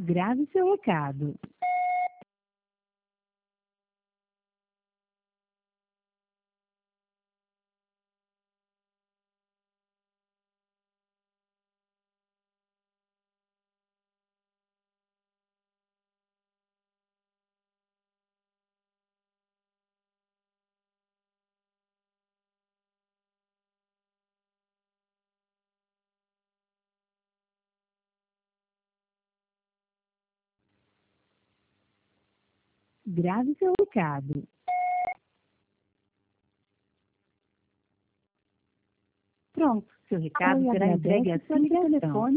Grave seu recado. Grave seu recado. Pronto, seu recado será entregue assim que o telefone